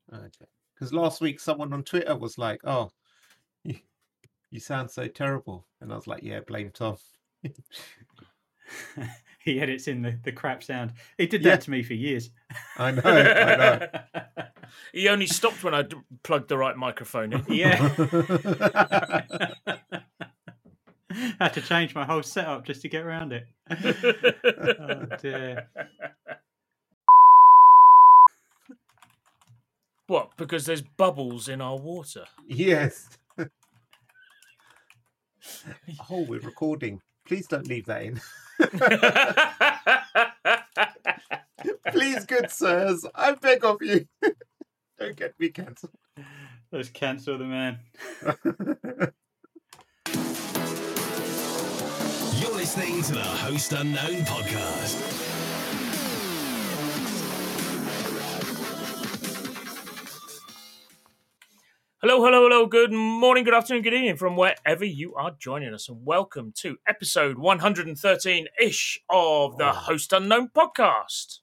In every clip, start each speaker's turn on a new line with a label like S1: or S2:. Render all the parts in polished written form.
S1: Okay. Because last week someone on Twitter was like, "Oh, you sound so terrible," and I was like, "Yeah, blame Tom."
S2: He edits in the crap sound. He did
S1: Yeah.
S2: that to me for years.
S1: I know.
S3: He only stopped when I plugged the right microphone in.
S2: Yeah. Had to change my whole setup just to get around it. Oh dear.
S3: What? Because there's bubbles in our water.
S1: Yes. Oh, we're recording. Please don't leave that in. Please, good sirs, I beg of you, don't get me cancelled.
S2: Let's cancel the man.
S4: You're listening to the Host Unknown podcast.
S3: Hello. Good morning, good afternoon, good evening from wherever you are joining us, and welcome to episode 113-ish of the Host Unknown podcast.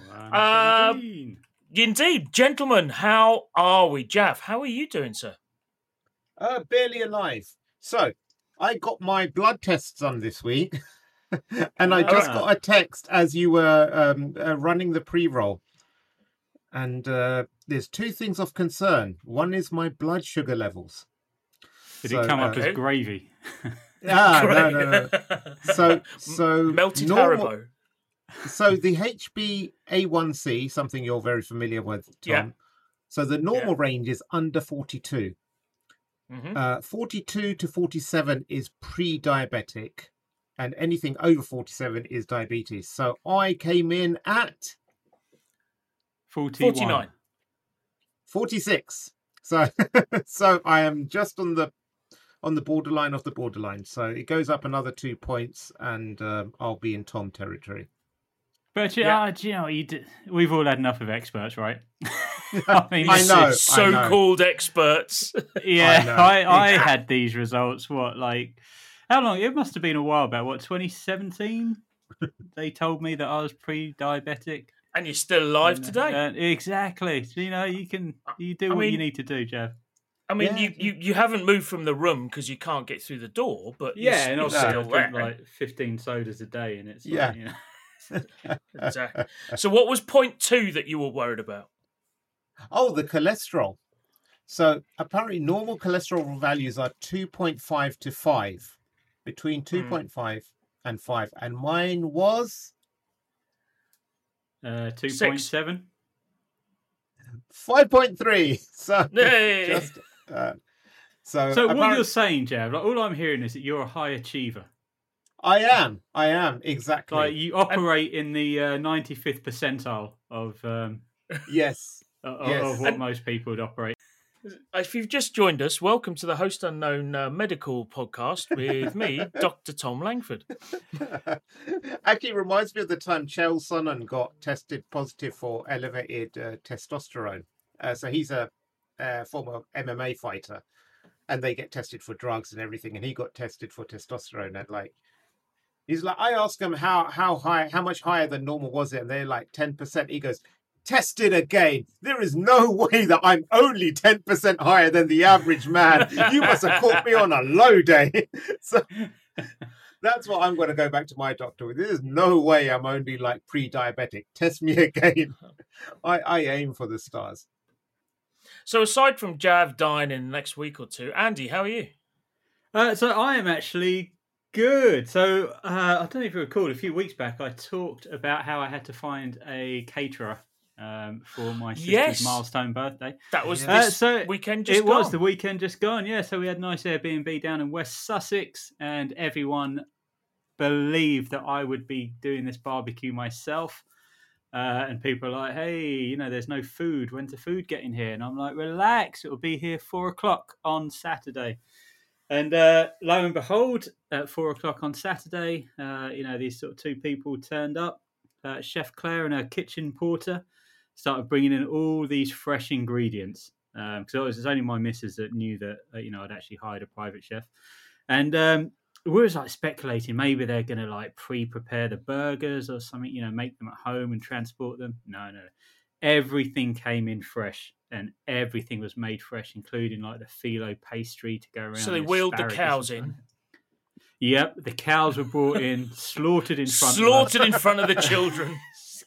S3: Indeed, gentlemen, how are we? Jav, how are you doing, sir?
S1: Barely alive. So, I got my blood tests done this week, and I just got a text as you were running the pre-roll. And there's two things of concern. One is my blood sugar levels.
S2: Did it come up as gravy?
S1: No. So
S3: melted Haribo.
S1: So the HbA1c, something you're very familiar with, Tom.
S3: Yeah.
S1: So the normal range is under 42.
S3: Mm-hmm.
S1: 42 to 47 is pre-diabetic, and anything over 47 is diabetes. So I came in at
S3: 49.
S1: 46. So so I am just on the borderline of the borderline. So it goes up another 2 points, and I'll be in Tom territory.
S2: But do you know, we've all had enough of experts, right?
S1: I know.
S3: So-called experts.
S2: Yeah, I had these results. How long? It must have been a while back. 2017? They told me that I was pre-diabetic.
S3: And you're still alive today.
S2: Exactly. So, you do what you need to do, Jeff.
S3: I mean, you haven't moved from the room because you can't get through the door, but
S2: and also
S3: still
S2: I drink 15 sodas a day, and it's
S3: Exactly. So what was point 2 that you were worried about?
S1: Oh, the cholesterol. So apparently normal cholesterol values are 2.5 to 5, between 2.5 and 5. And mine was
S2: 2.7.
S1: 5.3. So
S2: So what you're saying, Jav, all I'm hearing is that you're a high achiever.
S1: I am, exactly.
S2: Like you operate in the 95th percentile of
S1: yes.
S2: Of what most people would operate.
S3: If you've just joined us, welcome to the Host Unknown medical podcast with me, Dr. Tom Langford.
S1: Actually, it reminds me of the time Chael Sonnen got tested positive for elevated testosterone. So he's a former MMA fighter, and they get tested for drugs and everything, and he got tested for testosterone. And he's like, I asked him how much higher than normal was it, and they're like 10%. He goes, tested again. There is no way that I'm only 10% higher than the average man. You must have caught me on a low day. So that's what I'm going to go back to my doctor with. There's no way I'm only pre-diabetic. Test me again. I aim for the stars.
S3: So aside from Jav dying in the next week or two, Andy, how are you?
S2: So I am actually good. So I don't know if you recall, a few weeks back I talked about how I had to find a caterer for my sister's milestone birthday.
S3: That was this weekend just gone.
S2: It was the weekend just gone, yeah. So we had a nice Airbnb down in West Sussex, and everyone believed that I would be doing this barbecue myself. And people are like, hey, there's no food. When's the food getting here? And I'm like, relax, it'll be here 4:00 on Saturday. And lo and behold, at 4:00 on Saturday, these sort of two people turned up. Chef Claire and her kitchen porter started bringing in all these fresh ingredients. Because it was only my missus that knew that, I'd actually hired a private chef. And we were speculating maybe they're going to pre-prepare the burgers or something, make them at home and transport them. No. everything came in fresh, and everything was made fresh, including like the phyllo pastry to go around.
S3: So they wheeled the cows in.
S2: Yep, the cows were brought in, slaughtered in front
S3: of the children.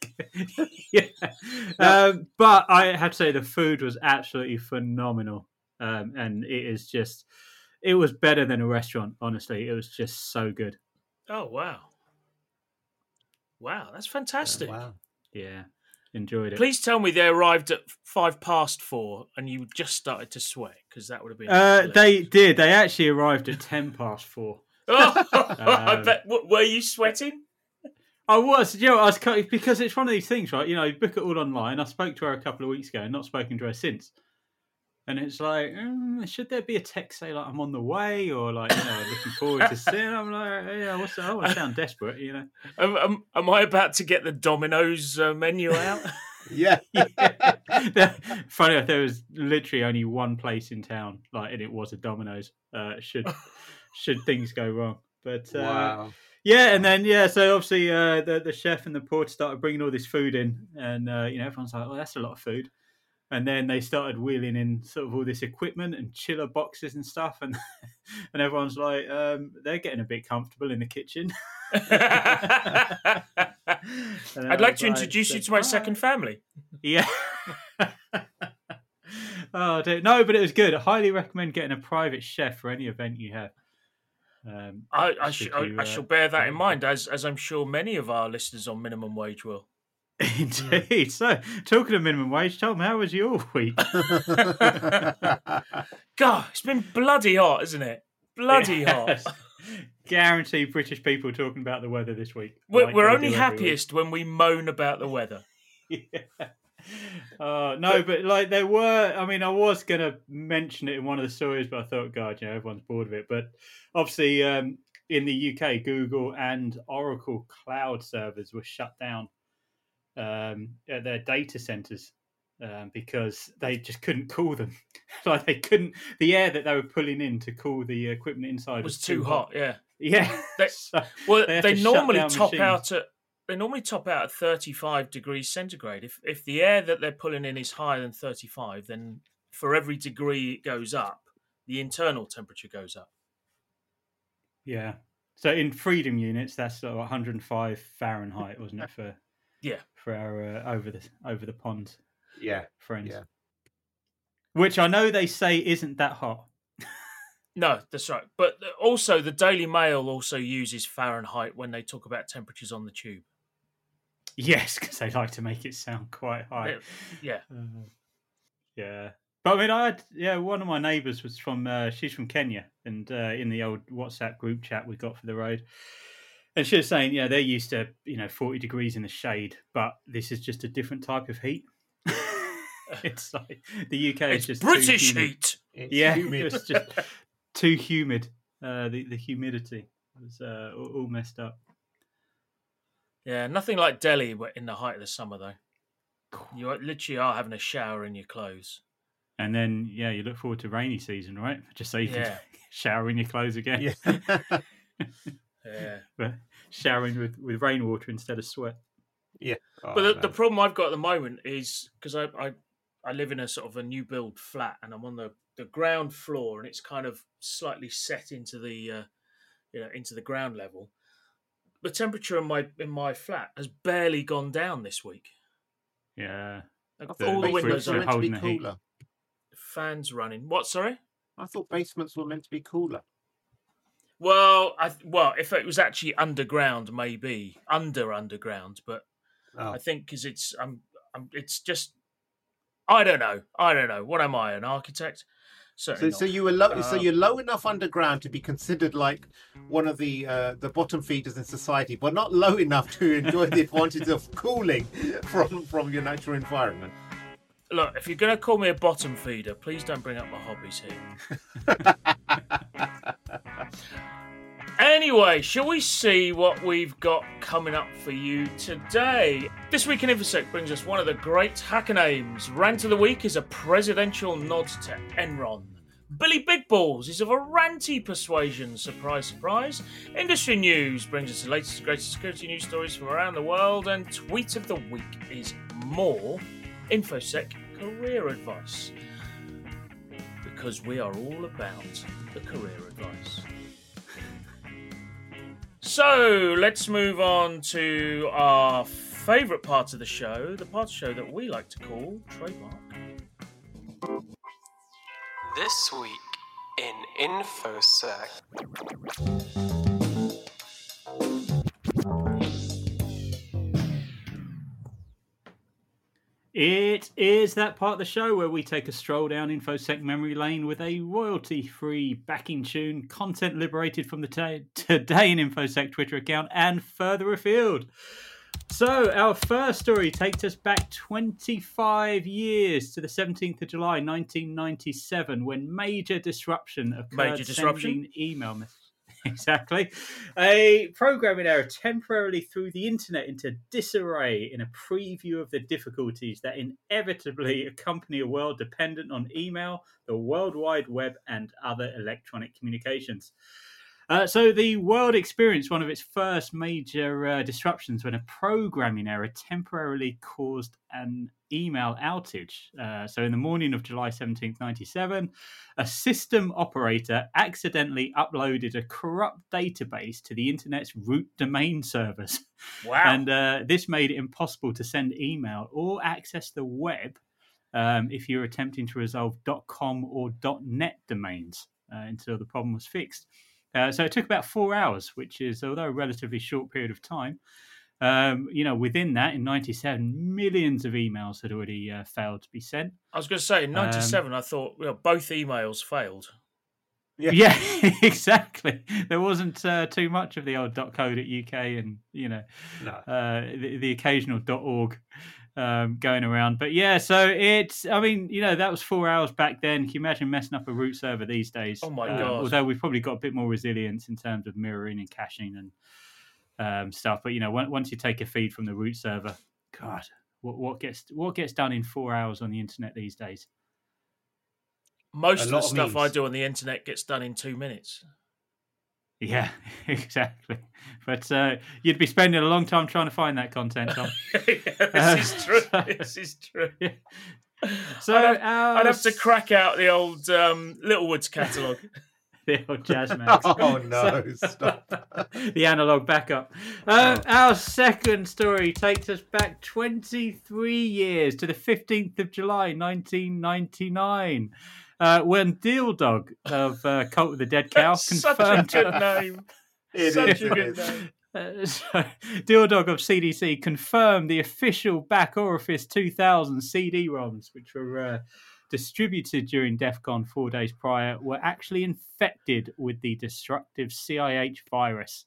S2: Yeah. But I have to say the food was absolutely phenomenal, and it was better than a restaurant. Honestly, it was just so good.
S3: Oh wow, that's fantastic.
S1: Wow.
S2: Yeah, enjoyed it.
S3: Please tell me they arrived at 4:05 and you just started to sweat, because that would have been.
S2: They did. They actually arrived at 4:10.
S3: I bet. Were you sweating?
S2: I was, because it's one of these things, right? You book it all online. I spoke to her a couple of weeks ago and not spoken to her since. And it's like, should there be a text say like I'm on the way, or like looking forward to seeing? I'm like, yeah, I want to sound desperate,
S3: Am I about to get the Domino's menu out?
S1: Yeah.
S2: Funny enough, there was literally only one place in town, and it was a Domino's. Should things go wrong, but
S1: Wow.
S2: Yeah, and then so obviously the chef and the porter started bringing all this food in, and everyone's like, "Oh, that's a lot of food." And then they started wheeling in sort of all this equipment and chiller boxes and stuff, and and everyone's like, they're getting a bit comfortable in the kitchen.
S3: I'd like to introduce you to my second family.
S2: Yeah. Oh, no, but it was good. I highly recommend getting a private chef for any event you have.
S3: I shall bear that in mind, as I'm sure many of our listeners on minimum wage will.
S2: Indeed. So, talking of minimum wage, Tom, how was your week?
S3: God, it's been bloody hot, isn't it? Bloody hot.
S2: Guarantee British people talking about the weather this week.
S3: We're only happiest when we moan about the weather.
S2: Yeah. No, but there were. I mean, I was going to mention it in one of the stories, but I thought, God, everyone's bored of it. But obviously, in the UK, Google and Oracle cloud servers were shut down at their data centers because they just couldn't cool them. They couldn't. The air that they were pulling in to cool the equipment inside
S3: was too hot. Yeah.
S2: They
S3: normally top out at. They normally top out at 35 degrees centigrade. If the air that they're pulling in is higher than 35, then for every degree it goes up, the internal temperature goes up.
S2: Yeah. So in freedom units, that's 105 Fahrenheit, wasn't it, for our over the pond friends? Yeah. Which I know they say isn't that hot.
S3: No, that's right. But also the Daily Mail also uses Fahrenheit when they talk about temperatures on the tube.
S2: Yes, because they like to make it sound quite high.
S3: Yeah.
S2: Yeah. But I mean, one of my neighbours was she's from Kenya, and in the old WhatsApp group chat we got for the road, and she was saying, they're used to 40 degrees in the shade, but this is just a different type of heat. It's like the UK is just
S3: British heat.
S2: It's just too humid. The humidity was all messed up.
S3: Yeah, nothing like Delhi in the height of the summer, though. You literally are having a shower in your clothes.
S2: And then, you look forward to rainy season, right? Just so you can shower in your clothes again.
S1: Yeah.
S3: Yeah.
S2: But showering with rainwater instead of sweat.
S1: Yeah.
S3: But the problem I've got at the moment is, because I live in a sort of a new build flat, and I'm on the ground floor, and it's kind of slightly set into the into the ground level. The temperature in my flat has barely gone down this week.
S2: Yeah.
S3: All the windows
S1: are
S3: are
S1: meant to be cooler.
S3: Fans running. What? Sorry.
S1: I thought basements were meant to be cooler.
S3: Well, if it was actually underground, maybe underground, but I think because it's just I don't know. What am I, an architect? So
S1: you were low. So you're low enough underground to be considered like one of the bottom feeders in society, but not low enough to enjoy the advantage of cooling from your natural environment.
S3: Look, if you're going to call me a bottom feeder, please don't bring up my hobbies here. Anyway, shall we see what we've got coming up for you today? This Week in InfoSec brings us one of the great hacker names. Rant of the Week is a presidential nod to Enron. Billy Big Balls is of a ranty persuasion. Surprise, surprise. Industry News brings us the latest and greatest security news stories from around the world. And Tweet of the Week is more InfoSec career advice. Because we are all about the career advice. So let's move on to our favourite part of the show, the part of the show that we like to call Trademark.
S5: This week in InfoSec.
S2: It is that part of the show where we take a stroll down InfoSec memory lane with a royalty-free backing tune, content liberated from the Today in InfoSec Twitter account, and further afield. So our first story takes us back 25 years to the 17th of July, 1997, when major disruption occurred.
S3: Major disruption?
S2: Sending email messages. Exactly. A programming error temporarily threw the internet into disarray in a preview of the difficulties that inevitably accompany a world dependent on email, the World Wide Web, and other electronic communications. So the world experienced one of its first major disruptions when a programming error temporarily caused an email outage. So in the morning of July 17th, 97, a system operator accidentally uploaded a corrupt database to the internet's root domain servers.
S3: Wow.
S2: And this made it impossible to send email or access the web if you're attempting to resolve .com or .net domains until the problem was fixed. So it took about 4 hours, which is, although a relatively short period of time, within that, in 97, millions of emails had already failed to be sent.
S3: I was going to say, in 97, I thought both emails failed.
S2: Yeah, exactly. There wasn't too mumuch of the old .co.uk and, the occasional .org going around. But yeah, so that was 4 hours back then. Can you imagine messing up a root server these days?
S3: Oh my God.
S2: Although we've probably got a bit more resilience in terms of mirroring and caching and stuff. But, once you take a feed from the root server, God, what gets done in 4 hours on the internet these days?
S3: Most of the stuff I do on the internet gets done in 2 minutes.
S2: Yeah, exactly. But you'd be spending a long time trying to find that content, Tom.
S3: This is true. This is true.
S2: Yeah. So
S3: I'd have to crack out the old Littlewoods catalogue.
S2: The old Jazzmax.
S1: Oh, no, stop.
S2: The analog backup. Our second story takes us back 23 years to the 15th of July, 1999. When Deal Dog of Cult of the Dead Cow confirmed...
S3: Such a good name. Such a good name.
S2: Deal Dog of CDC confirmed the official Back Orifice 2000 CD-ROMs, which were distributed during DEF CON 4 days prior, were actually infected with the destructive CIH virus.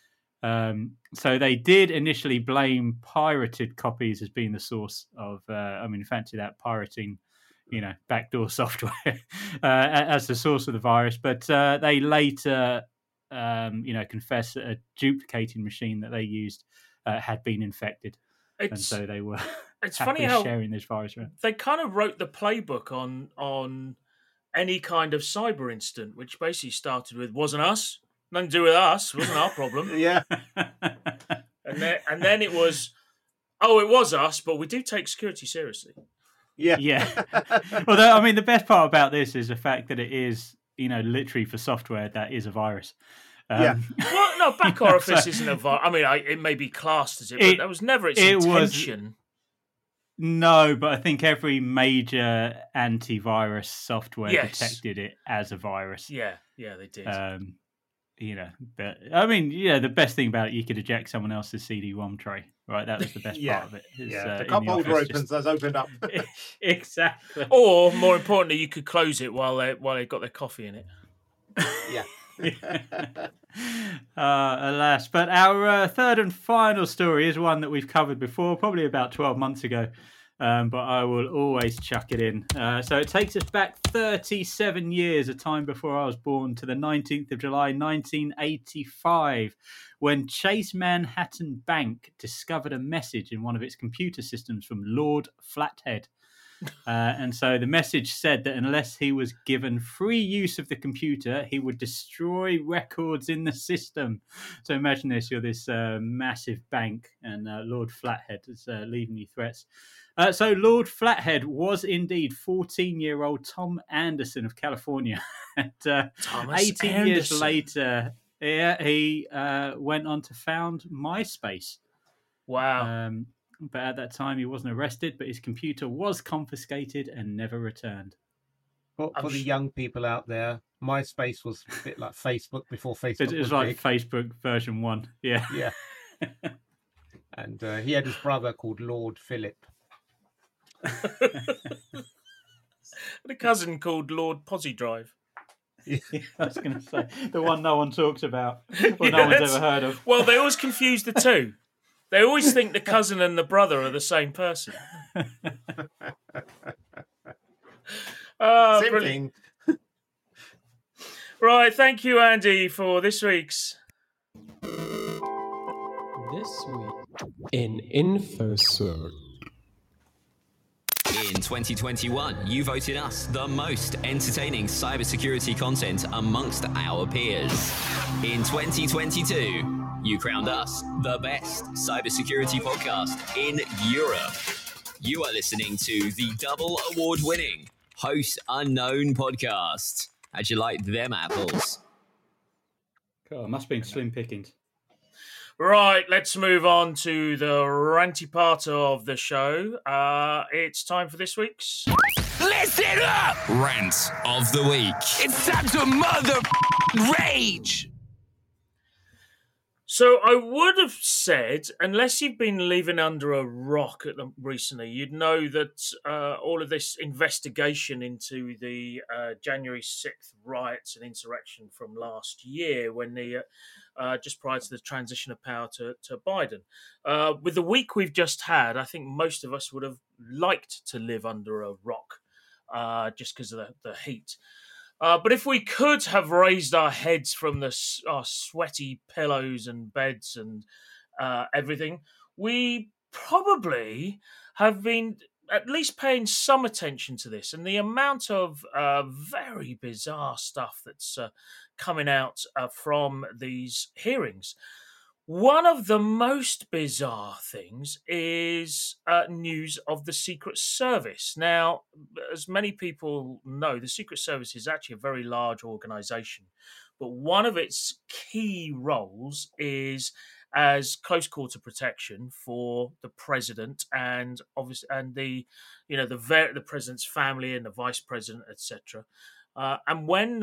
S2: So they did initially blame pirated copies as being the source of, fancy that, pirating, backdoor software as the source of the virus. But they later, confessed that a duplicating machine that they used had been infected. And so they were
S3: funny how
S2: sharing this virus around.
S3: They kind of wrote the playbook on any kind of cyber incident, which basically started with, wasn't us, nothing to do with us, wasn't our problem.
S1: Yeah.
S3: And then it was, it was us, but we do take security seriously.
S1: Yeah.
S2: Yeah. Although, the best part about this is the fact that it is, literally for software that is a virus.
S1: Yeah.
S3: Well, no, Back Orifice isn't a virus. It may be classed as it, but that was never its intention.
S2: No, but I think every major antivirus software detected it as a virus.
S3: Yeah, they did.
S2: But the best thing about it, you could eject someone else's CD-ROM tray, right? That was the best part of it.
S1: The cup holder opens, has opened up.
S2: Exactly.
S3: Or more importantly, you could close it while they got their coffee in it.
S1: Yeah.
S2: Alas. But our third and final story is one that we've covered before, probably about 12 months ago. But I will always chuck it in. So it takes us back 37 years, a time before I was born, to the 19th of July, 1985, when Chase Manhattan Bank discovered a message in one of its computer systems from Lord Flathead. And so the message said that unless he was given free use of the computer, he would destroy records in the system. So imagine this, you're this massive bank and Lord Flathead is leaving you threats. So Lord Flathead was indeed 14-year-old Tom Anderson of California. And,
S3: Thomas
S2: 18 years
S3: Anderson.
S2: later, he went on to found MySpace.
S3: Wow.
S2: But at that time, he wasn't arrested, but his computer was confiscated and never returned.
S1: For the young people out there, MySpace was a bit like Facebook before Facebook
S2: It
S1: was
S2: was like
S1: big.
S2: Facebook version 1. Yeah.
S1: Yeah. And he had his brother called Lord Philip.
S3: And a cousin called Lord Posydrive.
S2: Yeah, I was going to say, the one no one talks about, or no one's ever heard of.
S3: Well, they always confuse the two. They always think the cousin and the brother are the same person.
S1: Same
S3: Brilliant.
S1: thing.
S3: Right, thank you, Andy, for this week's.
S5: This week in InfoSec.
S6: In 2021, you voted us the most entertaining cybersecurity content amongst our peers. In 2022, you crowned us the best cybersecurity podcast in Europe. You are listening to the double award-winning Host Unknown podcast. How'd you like them apples?
S2: God, it must have been slim pickings.
S3: Right, let's move on to the ranty part of the show. It's time for this week's...
S4: Listen up! Rant of the week. It's time to mother rage!
S3: So I would have said, unless you've been living under a rock recently, you'd know that all of this investigation into the January 6th riots and insurrection from last year, when the just prior to the transition of power to Biden. With the week we've just had, I think most of us would have liked to live under a rock just because of the heat. But if we could have raised our heads from our sweaty pillows and beds and everything, we probably have been at least paying some attention to this. And the amount of very bizarre stuff that's coming out from these hearings. One of the most bizarre things is news of the Secret Service. Now, as many people know, the Secret Service is actually a very large organization, but one of its key roles is as close quarter protection for the president and obviously the president's family and the vice president, etc. And when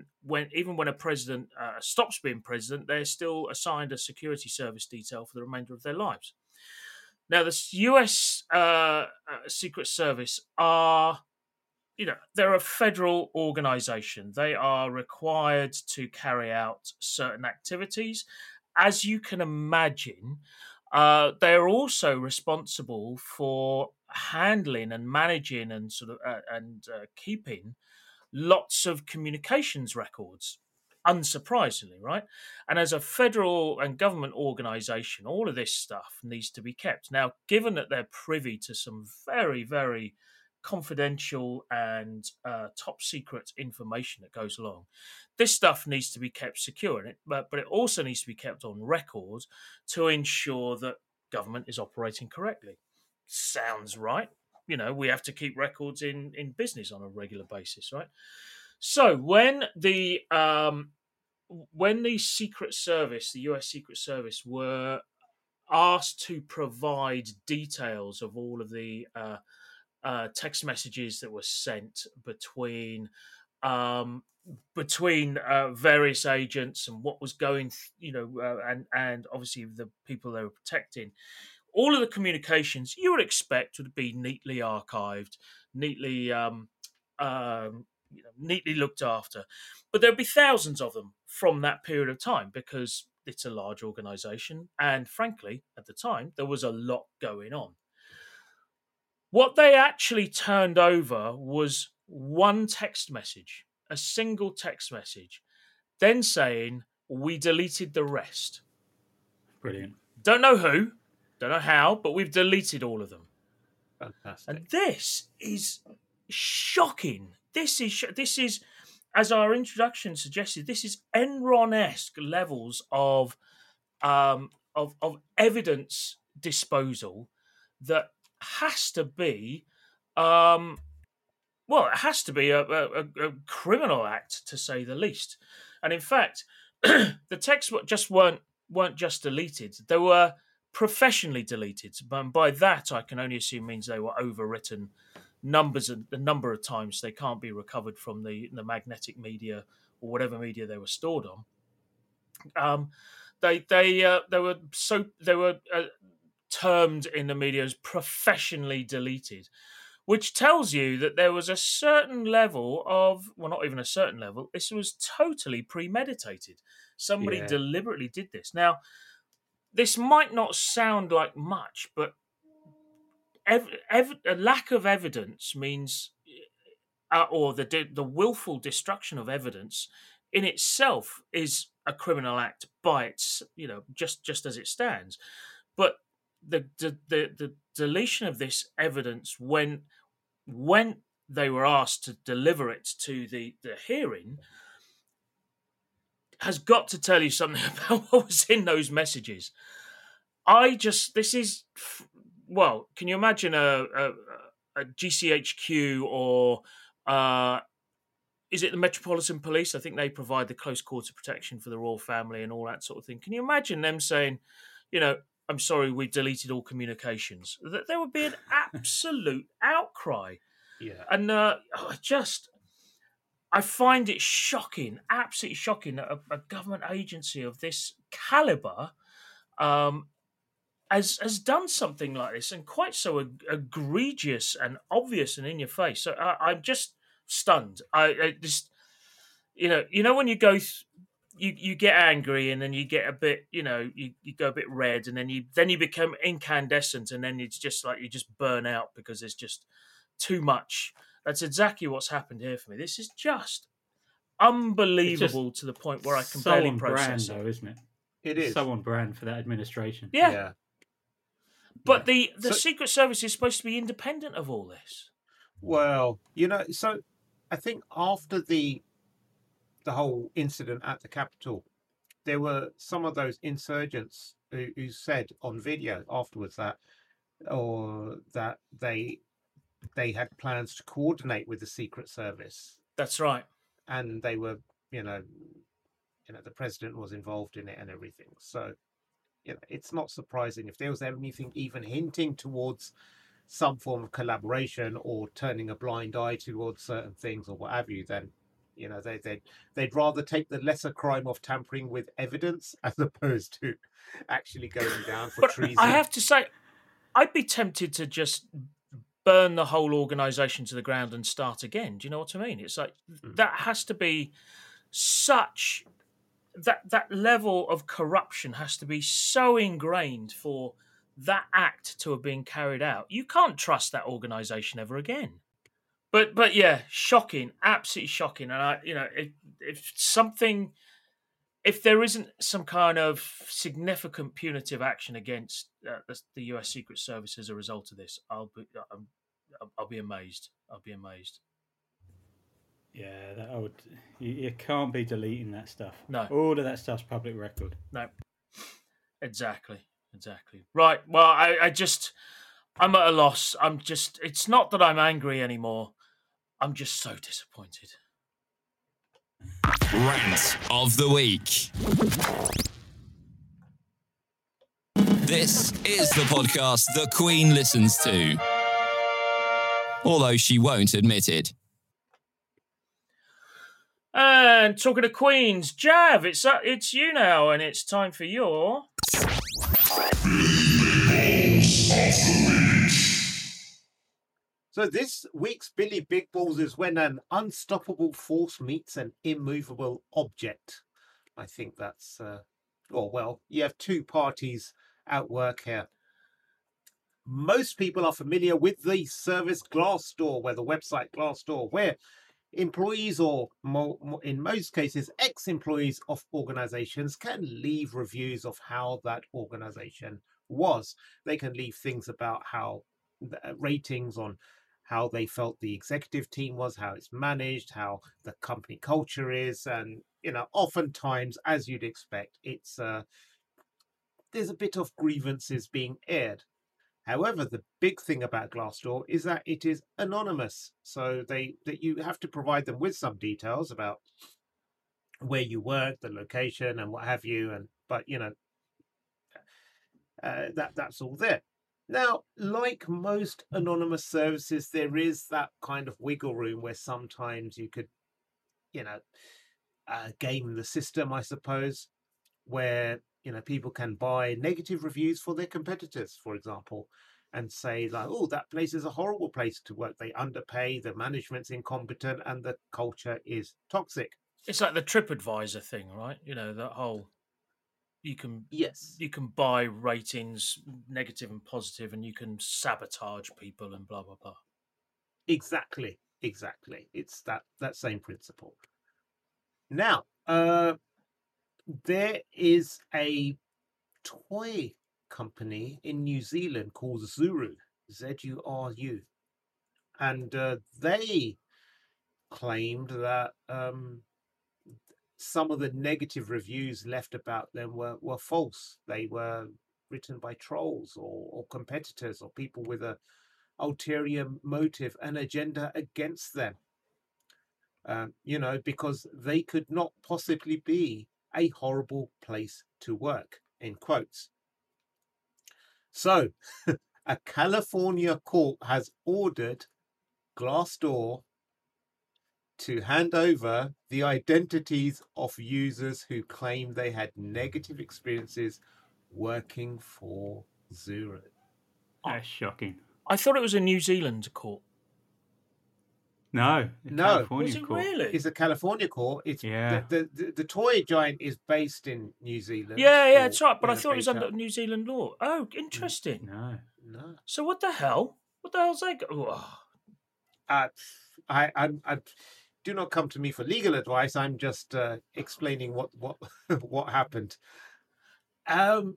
S3: a president stops being president, they're still assigned a security service detail for the remainder of their lives. Now, the U.S. Secret Service they're a federal organization. They are required to carry out certain activities. As you can imagine, they are also responsible for handling and managing and keeping lots of communications records, unsurprisingly, right? And as a federal and government organization, all of this stuff needs to be kept. Now, given that they're privy to some very, very confidential and top secret information that goes along, this stuff needs to be kept secure, but it also needs to be kept on record to ensure that government is operating correctly. Sounds right. We have to keep records in business on a regular basis, right? So when the Secret Service, the U.S. Secret Service, were asked to provide details of all of the text messages that were sent between various agents and what was going, and obviously the people they were protecting. All of the communications you would expect would be neatly archived, neatly looked after. But there'd be thousands of them from that period of time because it's a large organization. And frankly, at the time, there was a lot going on. What they actually turned over was one text message, a single text message, then saying, we deleted the rest.
S2: Brilliant.
S3: Don't know who. Don't know how, but we've deleted all of them.
S1: Fantastic.
S3: And this is shocking. This is, as our introduction suggested, this is Enron-esque levels of evidence disposal that has to be, it has to be a criminal act, to say the least. And in fact, the texts weren't just deleted; they were professionally deleted. And by that, I can only assume means they were overwritten the number of times they can't be recovered from the magnetic media or whatever media they were stored on. They were termed in the media as professionally deleted, which tells you that there was a certain level of, well, not even a certain level, this was totally premeditated. Somebody deliberately did this. Now, this might not sound like much, but a lack of evidence means, or the willful destruction of evidence in itself is a criminal act by its, just as it stands. But the deletion of this evidence when they were asked to deliver it to the hearing has got to tell you something about what was in those messages. Can you imagine a GCHQ or is it the Metropolitan Police? I think they provide the close quarter protection for the royal family and all that sort of thing. Can you imagine them saying, I'm sorry, we deleted all communications? There would be an absolute outcry.
S1: Yeah.
S3: And I find it shocking, absolutely shocking, that a government agency of this caliber has done something like this, and quite so egregious and obvious and in your face. So I'm just stunned. I just, when you go, you get angry, and then you get a bit, you go a bit red, and then you become incandescent, and then it's just like you just burn out because there's just too much. That's exactly what's happened here for me. This is just unbelievable to the point where I can barely process
S2: brand,
S3: it.
S2: though, isn't it?
S1: It is
S2: so on brand for that administration.
S3: Yeah. But the Secret Service is supposed to be independent of all this.
S1: Well, so I think after the whole incident at the Capitol, there were some of those insurgents who said on video afterwards that they had plans to coordinate with the Secret Service.
S3: That's right.
S1: And they were, the president was involved in it and everything. So, it's not surprising if there was anything even hinting towards some form of collaboration or turning a blind eye towards certain things or what have you, then, they'd rather take the lesser crime of tampering with evidence as opposed to actually going down for treason.
S3: I have to say, I'd be tempted to just burn the whole organisation to the ground and start again. Do you know what I mean? It's like that has to be such that level of corruption has to be so ingrained for that act to have been carried out. You can't trust that organisation ever again. But yeah, shocking, absolutely shocking. And if there isn't some kind of significant punitive action against the US Secret Service as a result of this, I'll be amazed. I'll be amazed.
S2: Yeah, you can't be deleting that stuff.
S3: No.
S2: All of that stuff's public record.
S3: No. Exactly. Right. Well, I'm at a loss. It's not that I'm angry anymore. I'm just so disappointed.
S4: Rant of the week. This is the podcast the Queen listens to, although she won't admit it.
S3: And talking to Queens, Jav, it's you now, and it's time for your
S1: So this week's Billy Big Balls is when an unstoppable force meets an immovable object. I think that's, you have two parties at work here. Most people are familiar with the service Glassdoor, where the website Glassdoor, where employees or in most cases ex-employees of organizations can leave reviews of how that organization was. They can leave things about how ratings on how they felt the executive team was, how it's managed, how the company culture is, and oftentimes, as you'd expect, it's there's a bit of grievances being aired. However, the big thing about Glassdoor is that it is anonymous. So that you have to provide them with some details about where you work, the location, and what have you. But that's all there. Now, like most anonymous services, there is that kind of wiggle room where sometimes you could, game the system, I suppose, where people can buy negative reviews for their competitors, for example, and say like, "Oh, that place is a horrible place to work. They underpay, the management's incompetent, and the culture is toxic."
S3: It's like the TripAdvisor thing, right? That whole
S1: Yes,
S3: you can buy ratings, negative and positive, and you can sabotage people and blah blah blah.
S1: exactly. It's that same principle. Now, there is a toy company in New Zealand called Zuru, Zuru, and they claimed that some of the negative reviews left about them were false. They were written by trolls or competitors or people with a ulterior motive and agenda against them. Because they could not possibly be a horrible place to work, in quotes. So, a California court has ordered Glassdoor to hand over the identities of users who claim they had negative experiences working for Zuru.
S2: That's shocking.
S3: I thought it was a New Zealand court.
S2: No, California
S3: Was it
S2: court.
S3: really?
S1: It's a California court. It's
S2: Yeah.
S1: the toy giant is based in New Zealand.
S3: Yeah, that's right. But I thought it was under New Zealand law. Oh, interesting.
S2: No.
S3: So what the hell? What the hell's that?
S1: I do not come to me for legal advice. I'm just explaining what what happened. And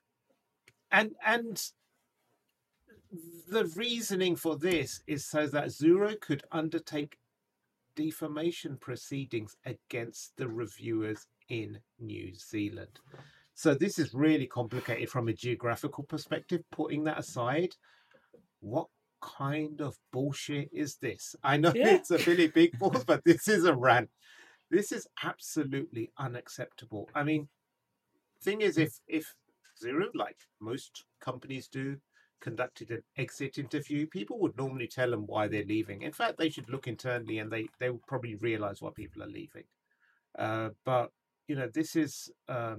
S1: the reasoning for this is so that Zuru could undertake defamation proceedings against the reviewers in New Zealand. So this is really complicated from a geographical perspective. Putting that aside, what kind of bullshit is this? I know it's a Billy Big Balls, but this is a rant. This is absolutely unacceptable. I mean, thing is, if Zuru, like most companies do, conducted an exit interview, people would normally tell them why they're leaving. In fact, they should look internally and they will probably realize why people are leaving. But this is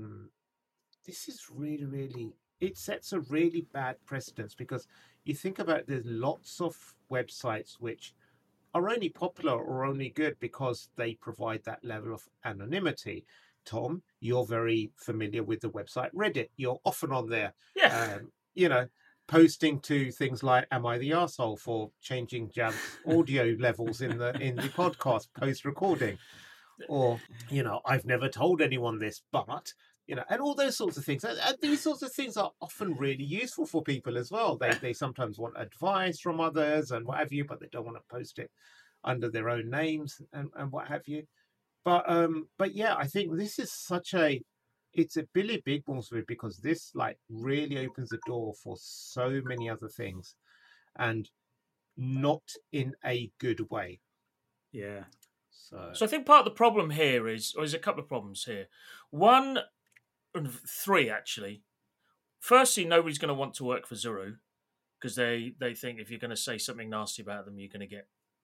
S1: really, really, it sets a really bad precedence, because you think about it, there's lots of websites which are only popular or only good because they provide that level of anonymity. Tom, you're very familiar with the website Reddit. You're often on there.
S3: Yeah.
S1: Posting to things like, "Am I the arsehole for changing Jab's audio levels in the podcast post recording?" Or, "I've never told anyone this, but," and all those sorts of things. And these sorts of things are often really useful for people as well. They sometimes want advice from others and what have you, but they don't want to post it under their own names and what have you. But yeah, I think this is it's a Billy Big Balls movie, because this really opens the door for so many other things, and not in a good way.
S2: Yeah.
S3: So I think part of the problem here is, or there's a couple of problems here. One, and three actually. Firstly, nobody's going to want to work for Zuru, because they think if you're going to say something nasty about them, you're going to get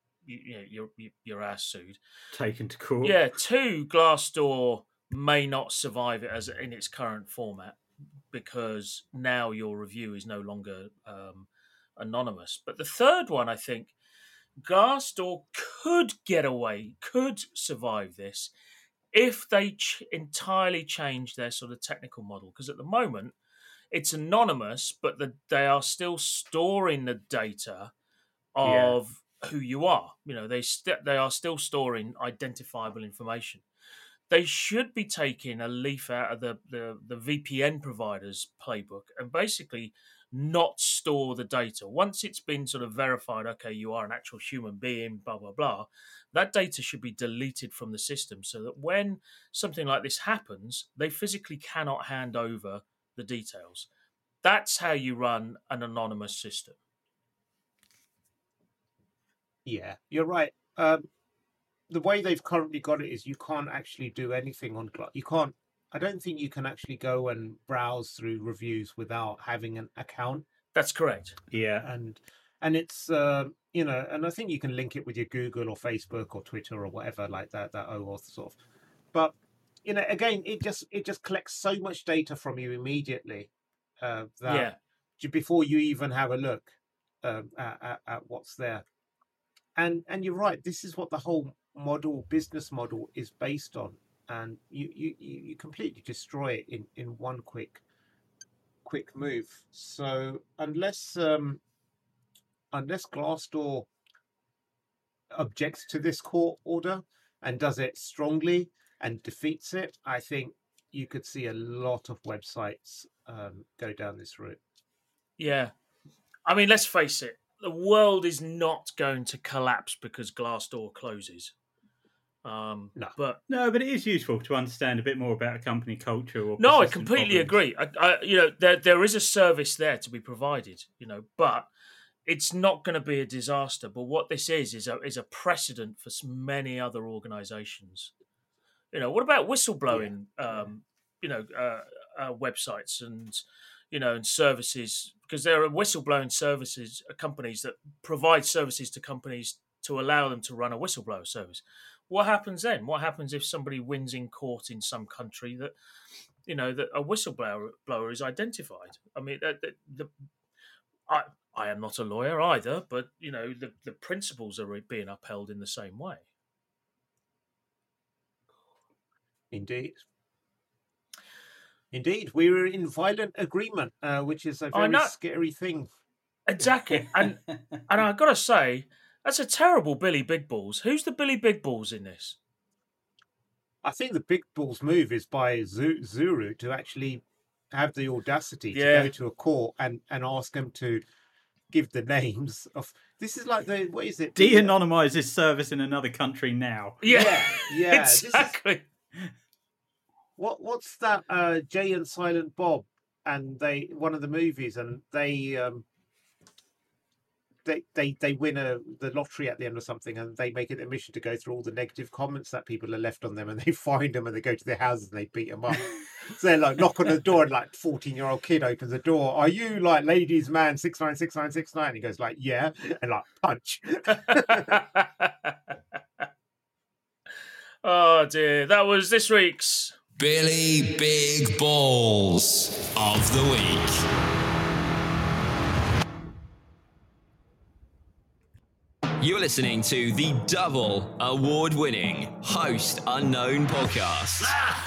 S3: your ass sued,
S2: taken to court.
S3: Yeah. Two, Glassdoor may not survive it as in its current format, because now your review is no longer anonymous. But the third one, I think, Glassdoor could survive this if they entirely change their sort of technical model. Because at the moment, it's anonymous, but they are still storing the data of who you are. They are still storing identifiable information. They should be taking a leaf out of the VPN provider's playbook and basically not store the data. Once it's been sort of verified, okay, you are an actual human being, blah, blah, blah, that data should be deleted from the system, so that when something like this happens, they physically cannot hand over the details. That's how you run an anonymous system.
S1: Yeah, you're right. The way they've currently got it is you can't actually do anything on you can't. I don't think you can actually go and browse through reviews without having an account.
S3: That's correct.
S2: Yeah.
S1: And it's and I think you can link it with your Google or Facebook or Twitter or whatever like that OAuth sort of. But again, it just collects so much data from you immediately that before you even have a look at what's there. And you're right. This is what the whole business model is based on, and you completely destroy it in one quick move. So unless Glassdoor objects to this court order and does it strongly and defeats it, I think you could see a lot of websites go down this route.
S3: Yeah. I mean, let's face it. The world is not going to collapse because Glassdoor closes.
S1: No,
S3: but
S2: it is useful to understand a bit more about a company culture. Or
S3: no, I completely agree. There is a service there to be provided, but it's not going to be a disaster. But what this is a precedent for many other organisations. What about whistleblowing? Websites and and services, because there are whistleblowing services, companies that provide services to companies to allow them to run a whistleblower service. What happens then? What happens if somebody wins in court in some country that that a whistleblower is identified? I mean, I am not a lawyer either, but the principles are being upheld in the same way.
S1: Indeed, we were in violent agreement, which is a very scary thing.
S3: Exactly, and I've got to say, that's a terrible Billy Big Balls. Who's the Billy Big Balls in this?
S1: I think the Big Balls move is by Zuru to actually have the audacity to go to a court and ask them to give the names of. This is like what is it?
S2: De-anonymize this service in another country now.
S3: Yeah,
S1: exactly. What's that? Jay and Silent Bob, and one of the movies, and they win the lottery at the end or something, and they make it a mission to go through all the negative comments that people have left on them, and they find them and they go to their houses and they beat them up. So they knock on the door, and 14-year-old kid opens the door. Are you ladies man 696969? He goes yeah, and punch.
S3: Oh dear, that was this week's
S4: Billy Big Balls of the Week. You're listening to the double award-winning Host Unknown podcast.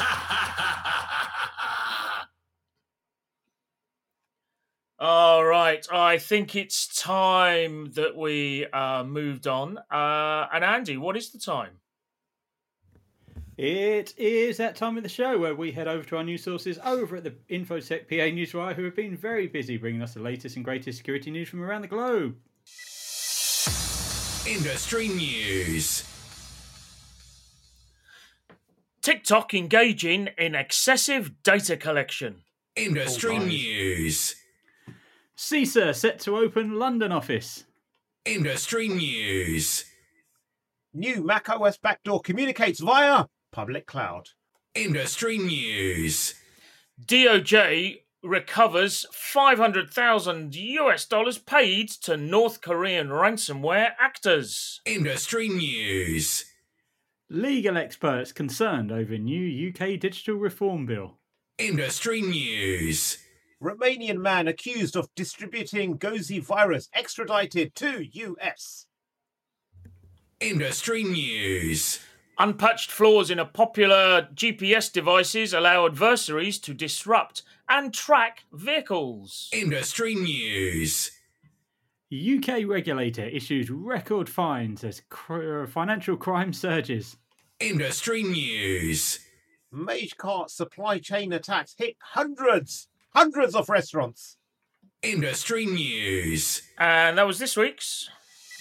S3: All right, I think it's time that we moved on. And Andy, what is the time?
S2: It is that time of the show where we head over to our news sources over at the InfoSec PA Newswire, who have been very busy bringing us the latest and greatest security news from around the globe.
S4: Industry news.
S3: TikTok engaging in excessive data collection.
S4: Industry news.
S2: CISA set to open London office.
S4: Industry news.
S1: New macOS backdoor communicates via public cloud.
S4: Industry news.
S3: DOJ recovers $500,000 paid to North Korean ransomware actors.
S4: Industry news.
S2: Legal experts concerned over new UK digital reform bill.
S4: Industry news.
S1: Romanian man accused of distributing Gozi virus extradited to US.
S4: Industry news.
S3: Unpatched flaws in a popular GPS devices allow adversaries to disrupt and track vehicles.
S4: Industry news.
S2: UK regulator issues record fines as financial crime surges.
S4: Industry news.
S1: Magecart supply chain attacks hit hundreds of restaurants.
S4: Industry news.
S3: And that was this week's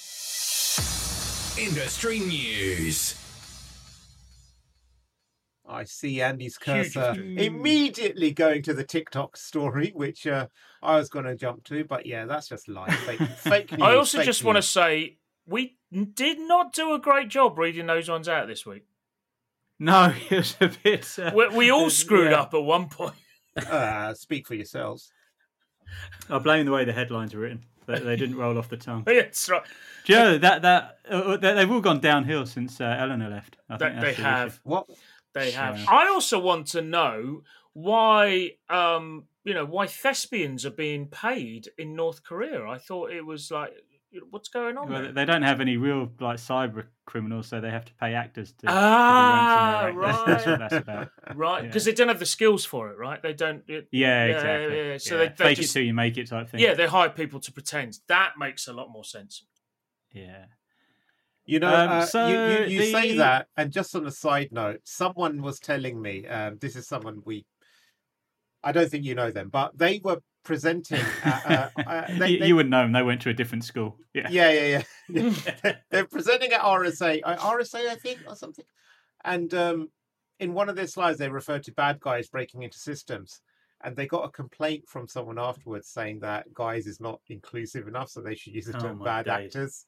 S4: Industry news.
S1: I see Andy's
S3: Huge
S1: cursor
S3: history.
S1: immediately going to the TikTok story, which I was going to jump to, but yeah, that's just live. Fake news.
S3: I also
S1: fake
S3: just want to
S1: news.
S3: say we did not do a great job reading those ones out this week.
S2: No, it was a bit.
S3: We all screwed
S2: yeah.
S3: up at one point.
S1: Speak for yourselves.
S2: I blame the way the headlines are written. They didn't roll off the tongue.
S3: Yeah, that's right.
S2: Do you know that they've all gone downhill since Eleanor left? I think
S3: They
S2: that's the
S3: have.
S2: issue.
S1: What?
S3: They have.
S2: Yeah.
S3: I also want to know why, why thespians are being paid in North Korea. I thought it was like, what's going on
S2: Well,
S3: there?
S2: they don't have any real like cyber criminals, so they have to pay actors to.
S3: Ah,
S2: to do ransomware. That's what that's about.
S3: Right,
S2: Yeah.
S3: because they don't have the skills for it, right? They don't.
S2: Yeah, exactly.
S3: Yeah. So
S2: Yeah.
S3: they
S2: Fake
S3: just,
S2: it till you make it type thing.
S3: Yeah, they hire people to pretend. That makes a lot more sense.
S2: Yeah.
S1: You know,
S2: so
S1: you say that, and just on a side note, someone was telling me, this is someone I don't think you know them, but they were presenting.
S2: You wouldn't know them. They went to a different school. Yeah.
S1: Yeah. They're presenting at RSA, I think, or something. And in one of their slides, they referred to bad guys breaking into systems. And they got a complaint from someone afterwards saying that guys is not inclusive enough, so they should use the term
S2: my
S1: bad
S2: days.
S1: actors.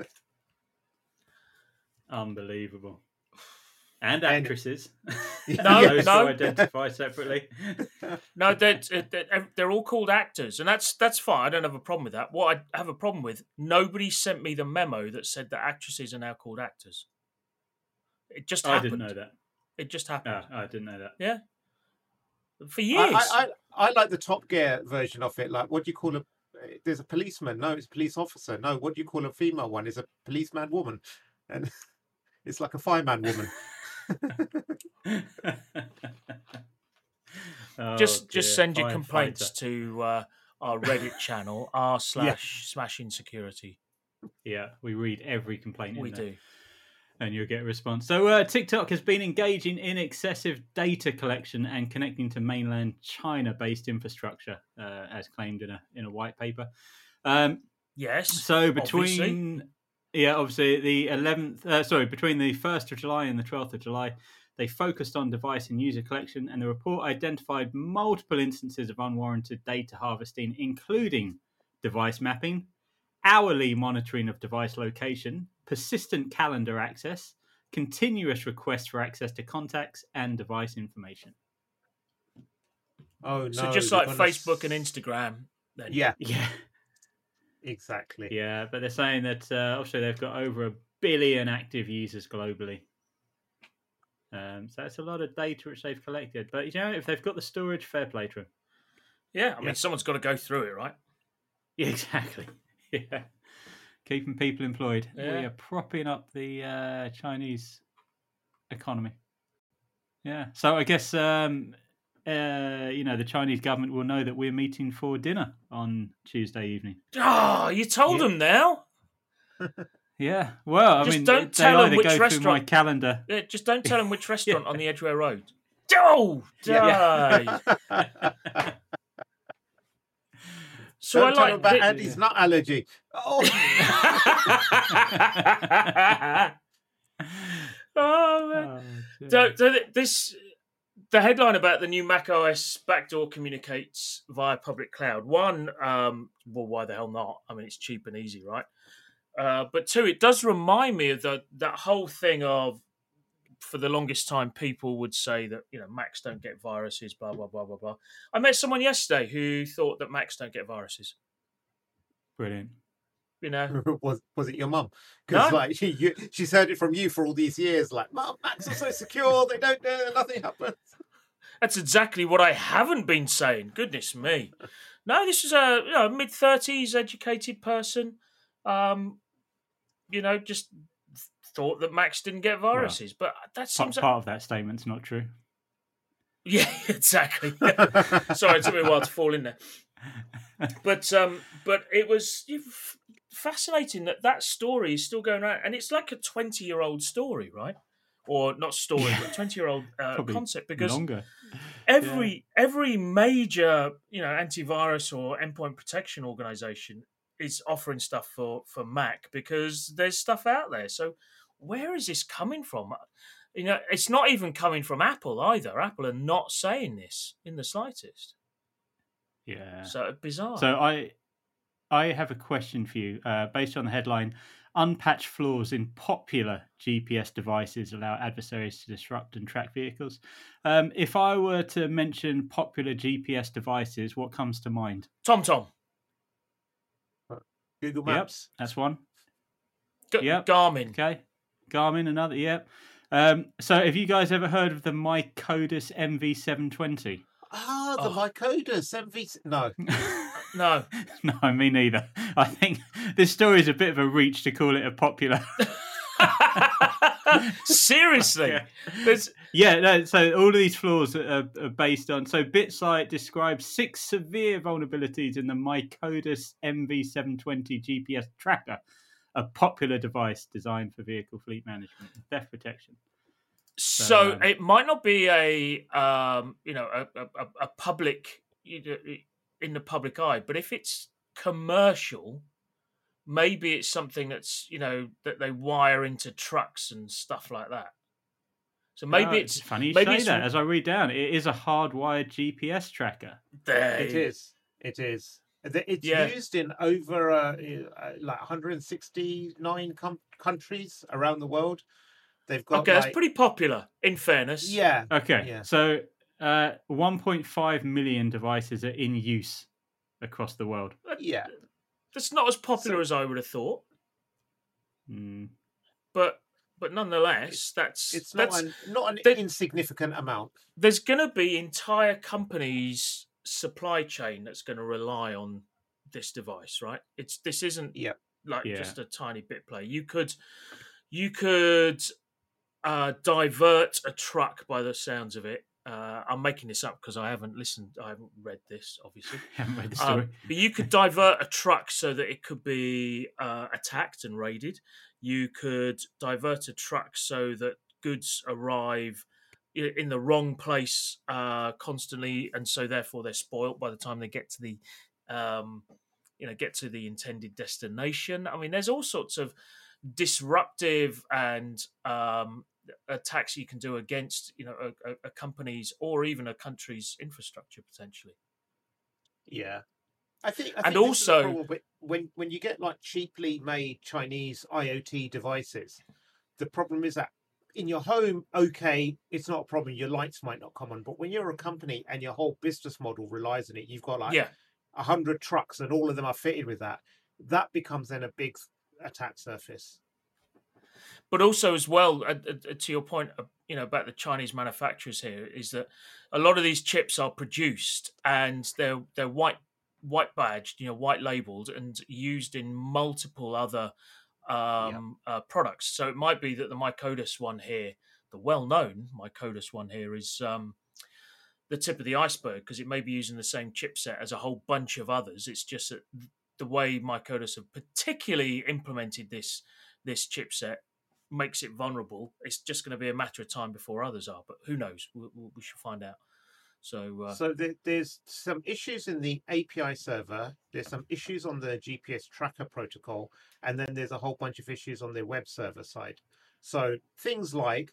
S2: Unbelievable. And
S1: And-
S2: actresses.
S3: No,
S2: Those
S3: no.
S2: who identify separately.
S3: No, they're all called actors, and that's fine. I don't have a problem with that. What I have a problem with, nobody sent me the memo that said that actresses are now called actors. It just
S2: I
S3: happened.
S2: didn't know that.
S3: It just happened.
S2: I didn't know that.
S3: Yeah. For years.
S1: I like the Top Gear version of it. Like, what do you call there's a policeman. No, it's a police officer. No, what do you call a female one? Is a policeman woman. And it's like a fireman woman.
S3: Just
S2: dear.
S3: send your
S2: Firefighter.
S3: complaints to our Reddit channel, r/smashing security.
S2: Yeah, we read every complaint.
S3: We
S2: in there,
S3: do.
S2: and you'll get a response. So TikTok has been engaging in excessive data collection and connecting to mainland China-based infrastructure, as claimed in a white paper.
S3: Yes.
S2: So
S3: obviously.
S2: obviously between the 1st of July and the 12th of July, they focused on device and user collection, and the report identified multiple instances of unwarranted data harvesting, including device mapping, hourly monitoring of device location, persistent calendar access, continuous requests for access to contacts, and device information.
S1: Oh no!
S3: So just
S1: they're
S3: like
S1: gonna
S3: Facebook and Instagram. Then.
S1: Yeah,
S2: Yeah.
S1: exactly.
S2: Yeah, but they're saying that obviously they've got over 1 billion active users globally. So that's a lot of data which they've collected. But, if they've got the storage, fair play to them.
S3: Yeah, I mean, someone's got to go through it, right?
S2: Yeah, exactly. Yeah. Keeping people employed.
S3: Yeah.
S2: We are propping up the Chinese economy. Yeah. So I guess, the Chinese government will know that we're meeting for dinner on Tuesday evening.
S3: Oh, you told them now?
S2: Yeah. Well,
S3: Just
S2: I mean,
S3: don't
S2: they
S3: tell 'em
S2: either
S3: which
S2: go through my
S3: restaurant.
S2: calendar.
S3: Yeah, just don't tell them which restaurant on the Edgware Road. Oh, die. So
S1: Don't tell
S3: I
S1: them about
S3: like
S1: Andy's nut allergy. Oh,
S3: oh man. The headline about the new Mac OS backdoor communicates via public cloud. One, well, why the hell not? I mean, it's cheap and easy, right? But two, it does remind me of that whole thing of, for the longest time, people would say that Macs don't get viruses, blah blah blah blah blah. I met someone yesterday who thought that Macs don't get viruses.
S2: Brilliant.
S1: was it your mum? Because
S3: No.
S1: she's heard it from you for all these years. Like, Mum, Macs are so secure. They don't. Nothing happens.
S3: That's exactly what I haven't been saying. Goodness me. No, this is a mid-30s educated person. Just thought that Macs didn't get viruses, but that seems
S2: Part of that statement's not true.
S3: Yeah, exactly. Sorry, it took me a while to fall in there. But it was fascinating that story is still going around, and it's like a 20-year-old story, right? Or not story, but 20-year-old concept, because
S2: longer.
S3: every major antivirus or endpoint protection organization is offering stuff for Mac because there's stuff out there. So where is this coming from? You know, it's not even coming from Apple either. Apple are not saying this in the slightest.
S2: Yeah.
S3: So bizarre.
S2: So I have a question for you, based on the headline: "Unpatched flaws in popular GPS devices allow adversaries to disrupt and track vehicles." If I were to mention popular GPS devices, what comes to mind?
S3: TomTom.
S1: Google
S2: Yep,
S1: Maps.
S2: that's one.
S3: Yep. Garmin.
S2: Okay, Garmin, another. Yep. So, have you guys ever heard of the MyCodus MV720?
S1: Ah, the Mycodus MV. No.
S3: No.
S2: No, me neither. I think this story is a bit of a reach to call it a popular.
S3: Seriously. There's...
S2: Yeah, no, so all of these flaws are based on. So BitSight describes 6 severe vulnerabilities in the MyCodus MV720 GPS tracker, a popular device designed for vehicle fleet management and theft protection.
S3: So it might not be a public, in the public eye, but if it's commercial, maybe it's something that's, that they wire into trucks and stuff like that. So maybe it's
S2: funny you
S3: maybe
S2: say that. As I read down, it is a hardwired GPS tracker.
S1: It is. It's used in over like 169 countries around the world. They've got
S3: that's pretty popular, in fairness.
S1: Yeah.
S2: Okay.
S1: Yeah.
S2: So 1.5 million devices are in use across the world.
S1: Yeah.
S3: That's not as popular as I would have thought. But nonetheless,
S1: it's not an insignificant amount.
S3: There's going to be entire companies' supply chain that's going to rely on this device, right? This isn't just a tiny bit play. You could divert a truck by the sounds of it. I'm making this up because I haven't read this, obviously.
S2: Haven't read the story.
S3: But you could divert a truck so that it could be attacked and raided. You could divert a truck so that goods arrive in the wrong place constantly, and so therefore they're spoilt by the time they get to the intended destination. I mean, there's all sorts of disruptive and attacks you can do against a company's or even a country's infrastructure potentially.
S1: Yeah, I think
S3: also
S1: when you get like cheaply made Chinese IoT devices, the problem is that in your home, okay, it's not a problem. Your lights might not come on, but when you're a company and your whole business model relies on it, you've got 100 trucks and all of them are fitted with that. That becomes then a big attack surface.
S3: But also, as well, to your point, about the Chinese manufacturers here, is that a lot of these chips are produced and they're white badged, white labeled, and used in multiple other products. So it might be that the MyCodus one here, the well-known MyCodus one here, is the tip of the iceberg because it may be using the same chipset as a whole bunch of others. It's just that the way MyCodus have particularly implemented this chipset makes it vulnerable. It's just going to be a matter of time before others are, but who knows? We should find out. So
S1: there's some issues in the API server. There's some issues on the GPS tracker protocol, and then there's a whole bunch of issues on the web server side. So things like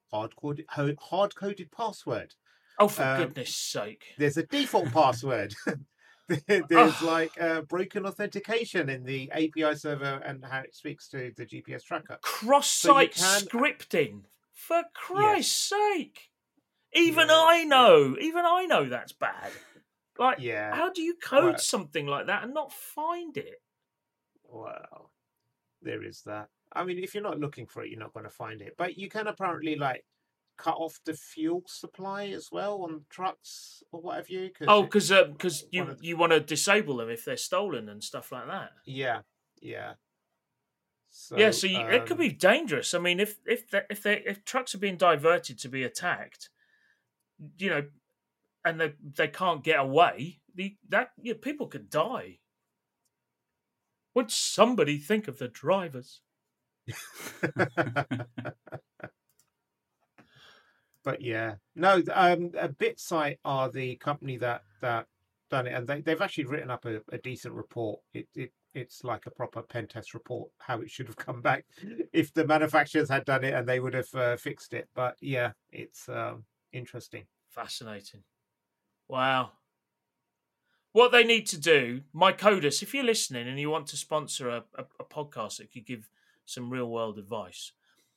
S1: hard-coded password.
S3: Oh, for goodness sake!
S1: There's a default password. There's broken authentication in the API server and how it speaks to the GPS tracker.
S3: Cross-site scripting, for Christ's sake! Even I know that's bad. How do you code something like that and not find it?
S1: Well, there is that. I mean, if you're not looking for it, you're not going to find it. But you can apparently cut off the fuel supply as well on trucks or what have you.
S3: Because you want to disable them if they're stolen and stuff like that.
S1: Yeah. So,
S3: it could be dangerous. I mean, if trucks are being diverted to be attacked, and they can't get away, people could die. Would somebody think of the drivers?
S1: But BitSight are the company that done it, and they've actually written up a decent report. It it's like a proper pen test report, how it should have come back if the manufacturers had done it and they would have fixed it. But yeah, it's interesting.
S3: Fascinating. Wow. What they need to do, Mycodus, if you're listening and you want to sponsor a podcast that could give some real world advice,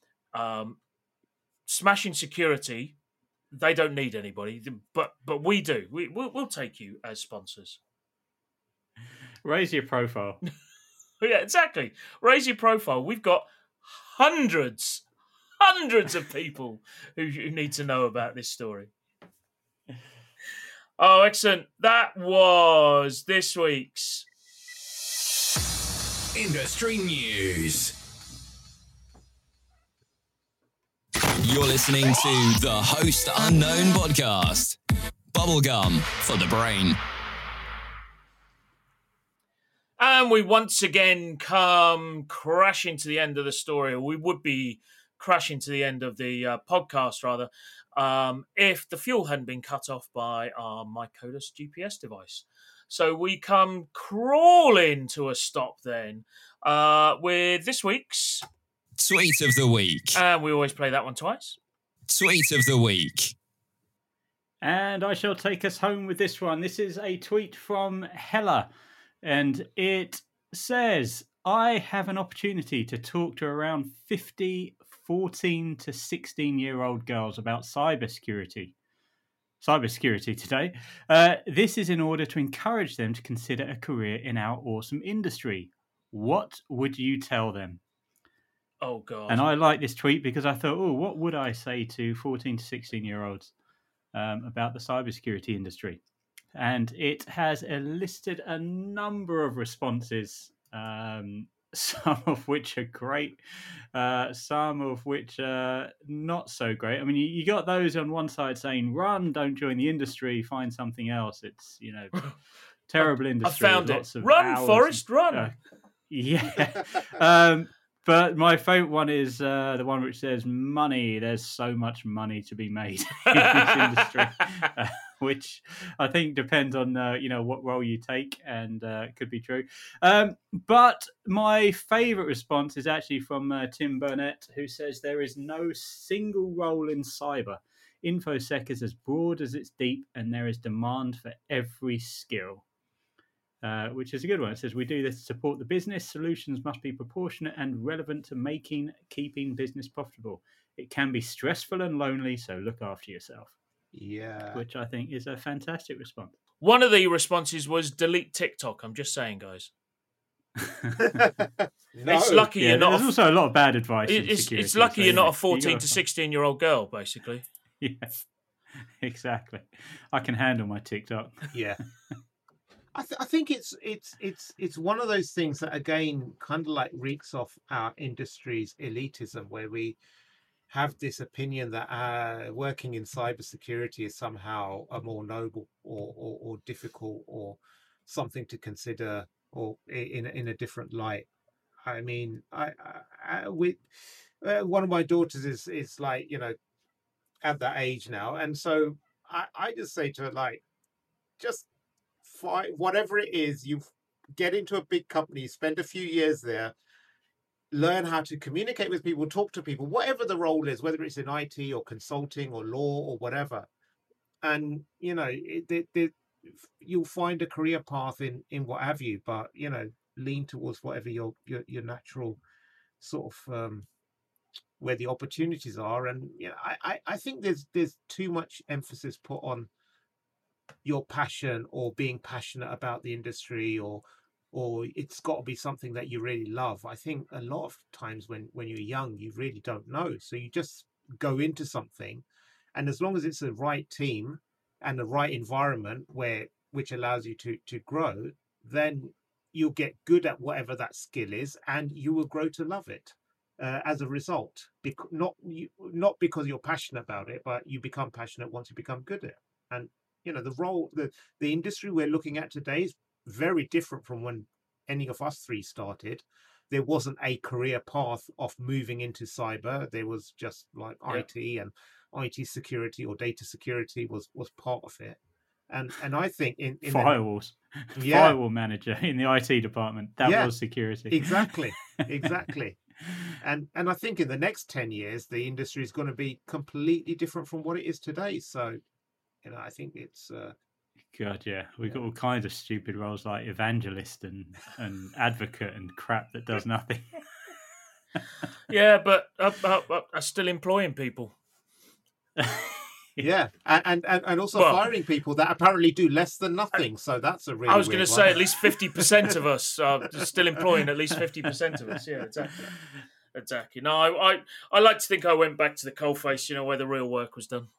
S3: Smashing Security, they don't need anybody, but we do. We'll take you as sponsors.
S2: Raise your profile.
S3: Yeah, exactly. Raise your profile. We've got hundreds of people who need to know about this story. Oh, excellent. That was this week's
S4: Industry News. You're listening to the Host Unknown podcast. Bubblegum for the brain.
S3: And we once again come crashing to the end of the story, or we would be crashing to the end of the podcast, rather, if the fuel hadn't been cut off by our Mycodus GPS device. So we come crawling to a stop then with this week's
S4: Tweet of the Week.
S3: And we always play that one twice.
S4: Tweet of the Week.
S2: And I shall take us home with this one. This is a tweet from Hella. And it says, I have an opportunity to talk to around 50 14 to 16-year-old girls about cybersecurity today. This is in order to encourage them to consider a career in our awesome industry. What would you tell them?
S3: Oh, God.
S2: And I like this tweet because I thought, what would I say to 14 to 16-year-olds about the cybersecurity industry? And it has enlisted a number of responses, some of which are great, some of which are not so great. I mean, you got those on one side saying, run, don't join the industry, find something else. It's, terrible industry.
S3: I found
S2: it.
S3: Run, Forrest, run.
S2: Yeah. But my favourite one is the one which says money. There's so much money to be made in this industry, which I think depends on what role you take, and it could be true. But my favourite response is actually from Tim Burnett, who says there is no single role in cyber. InfoSec is as broad as it's deep, and there is demand for every skill. Which is a good one. It says, we do this to support the business. Solutions must be proportionate and relevant to keeping business profitable. It can be stressful and lonely, so look after yourself.
S1: Yeah.
S2: Which I think is a fantastic response.
S3: One of the responses was delete TikTok. I'm just saying, guys. It's lucky you're not.
S2: There's also a lot of bad advice.
S3: It's lucky you're not a 14 to 16-year-old girl, basically.
S2: Yeah, exactly. I can handle my TikTok.
S1: Yeah. I think it's one of those things that, again, kind of like reeks off our industry's elitism, where we have this opinion that working in cybersecurity is somehow a more noble or difficult or something to consider, or in a different light. I mean, one of my daughters is like, at that age now, and so I just say to her, like, just find whatever it is, you get into a big company, spend a few years there, learn how to communicate with people, talk to people, whatever the role is, whether it's in IT or consulting or law or whatever. And, you'll find a career path in what have you, but, lean towards whatever your natural sort of, where the opportunities are. And, I think there's too much emphasis put on your passion or being passionate about the industry, or it's got to be something that you really love. I think a lot of times when you're young, you really don't know. So you just go into something, and as long as it's the right team and the right environment which allows you to grow, then you'll get good at whatever that skill is, and you will grow to love it as a result. Not because you're passionate about it, but you become passionate once you become good at it. And the role, the industry we're looking at today is very different from when any of us three started. There wasn't a career path of moving into cyber. There was just like IT, and IT security or data security was part of it. And I think in
S2: firewalls, firewall manager in the IT department. That was security.
S1: Exactly. And I think in the next 10 years, the industry is going to be completely different from what it is today. So, I think it's.
S2: God, yeah, we've got all kinds of stupid roles like evangelist and advocate and crap that does nothing.
S3: Yeah, but are still employing people.
S1: Yeah, and also firing people that apparently do less than nothing. So that's a really.
S3: I was going to say at least 50% of us are still employing at least 50% of us. Yeah, exactly. No, I like to think I went back to the coalface, where the real work was done.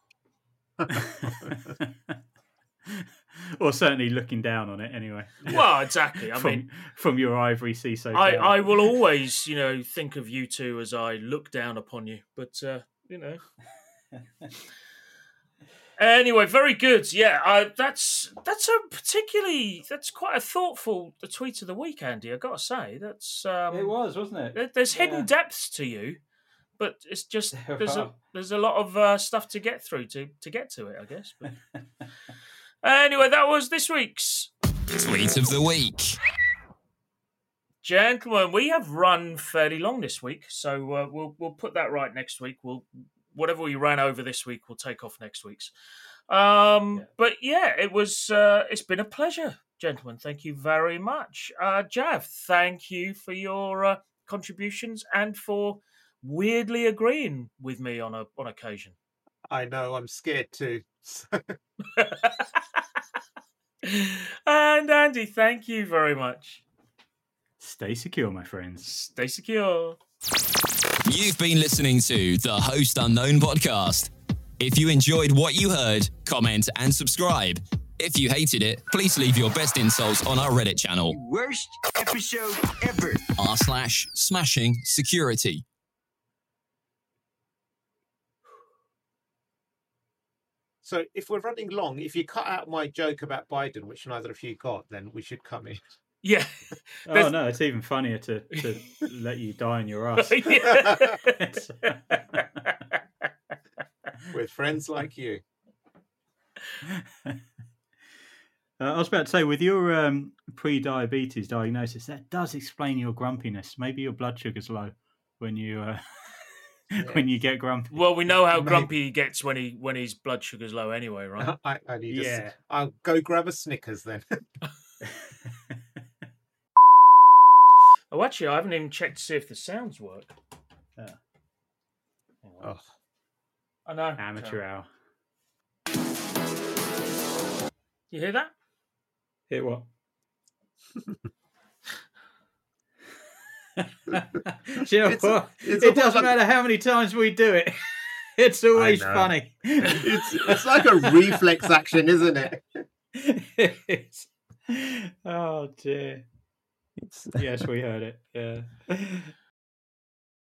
S2: Or certainly looking down on it anyway.
S3: Well, exactly. I mean,
S2: from your ivory CISO.
S3: I will always, think of you two as I look down upon you. But Anyway, very good. Yeah, that's quite a thoughtful tweet of the week, Andy. I got to say, that's
S2: it was, wasn't it?
S3: There's hidden depths to you, but it's just there's a lot of stuff to get through to get to it, I guess. But... Anyway, that was this week's
S4: Tweet of the Week.
S3: Gentlemen, we have run fairly long this week, so we'll put that right next week. Whatever we ran over this week, we'll take off next week's. But yeah, it's been a pleasure, gentlemen. Thank you very much. Jav, thank you for your contributions and for weirdly agreeing with me on occasion.
S1: I know, I'm scared too.
S3: And Andy, thank you very much.
S2: Stay secure, my friends.
S3: Stay secure.
S4: You've been listening to the Host Unknown podcast. If you enjoyed what you heard, comment and subscribe. If you hated it, please leave your best insults on our Reddit channel.
S7: Worst episode ever.
S4: r/smashing security.
S1: So if we're running long, if you cut out my joke about Biden, which neither of you got, then we should come in.
S3: Yeah.
S2: Oh no, it's even funnier to let you die in your ass.
S1: With friends like you.
S2: I was about to say, with your pre-diabetes diagnosis, that does explain your grumpiness. Maybe your blood sugar's low when you when you get grumpy.
S3: Well, we know how grumpy he gets when his blood sugar's low anyway, right?
S1: I need I'll go grab a Snickers then.
S3: Oh, actually, I haven't even checked to see if the sounds work.
S1: Oh.
S3: I know.
S2: Amateur hour.
S3: You hear that?
S2: Hear what? Do you know what? It doesn't matter how many times we do it. It's always funny.
S1: It's like a reflex action, isn't it?
S2: Oh dear. Yes, we heard it. Yeah.